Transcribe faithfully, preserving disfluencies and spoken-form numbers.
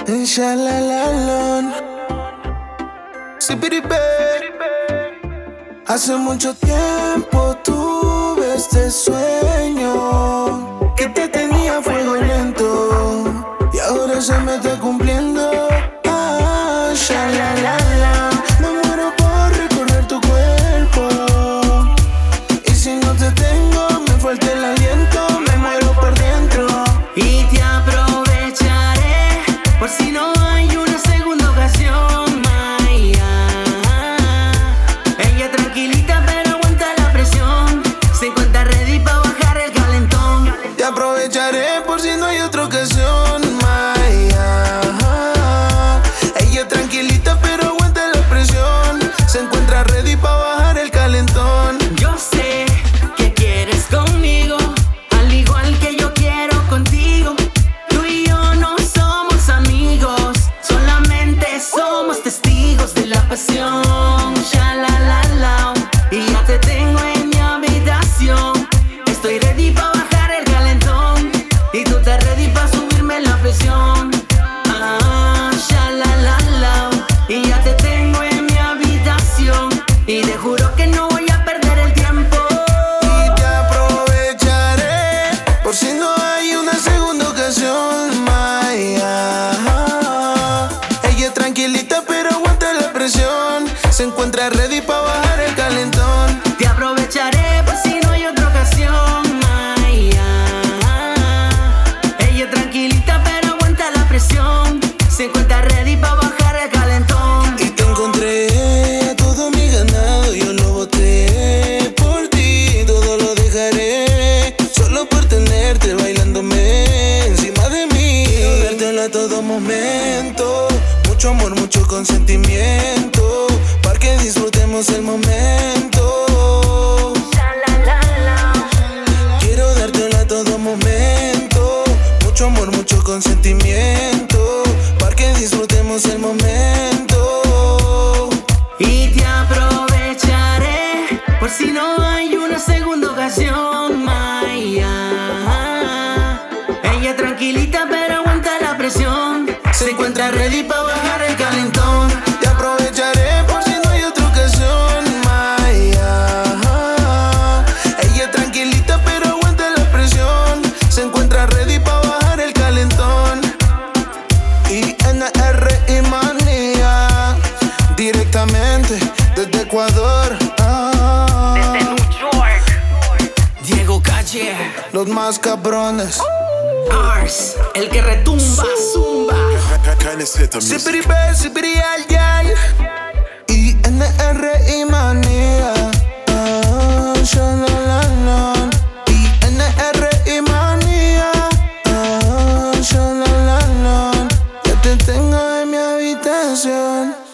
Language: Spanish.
Shalalalon. Sipiripé. Hace mucho tiempo tuve este sueño que te tenía a fuego lento y ahora se me está cumpliendo. Ah, shalalala. Me muero por recorrer tu cuerpo y si no te tengo me falta el aliento, me muero por dentro. Y te aprovecharé por si no hay una segunda ocasión, Maya. Ella tranquilita pero aguanta la presión, se encuentra ready pa' bajar el calentón. Te aprovecharé por si no hay otra ocasión, Maya. Ella tranquilita pero aguanta la presión, se encuentra ready pa' bajar el calentón. Yo sé que quieres conmigo, al igual que yo quiero contigo. Tú y yo no somos amigos, solamente somos testigos de la pasión. Shalalala. Y ya te tengo en mi habitación, estoy ready pa' bajar el calentón y tú estás ready pa' subirme la presión. Ah, shalalala. Y ya te tengo en mi habitación y te juro que no voy a perder el tiempo. Y te aprovecharé por si no hay una segunda ocasión, Maya. Ella tranquilita pero aguanta la presión, se encuentra ready pa' bajar el calentón. Te aprovecharé por si no hay otra ocasión, Maya. Ella tranquilita pero aguanta la presión, se encuentra ready pa' bajar el calentón. Y te encontré a todo mi ganado, yo lo boté por ti, todo lo dejaré solo por tenerte bailándome encima de mí. Quiero dártelo a todo momento, mucho amor, mucho consentimiento, para que disfrutemos el momento. Quiero dártelo a todo momento, mucho amor, mucho consentimiento, para que disfrutemos el momento. Y te aprovecharé por si no hay una segunda ocasión, Maya. Ella tranquilita pero aguanta la presión, se encuentra ready pa' bajar el calentón. Te aprovecharé por si no hay otra ocasión, Maya. Ella tranquilita pero aguanta la presión, se encuentra ready pa' bajar el calentón. I N R y Manía, directamente desde Ecuador. Ah, Desde New York, Diego Calle, los más cabrones. Ars, el que retumba, zumba. Sipiripé, sipirial, yal. I N R y Manía. Ah, shalalalon. I N R y Manía. Ah, shalalalon. Ya te tengo en mi habitación.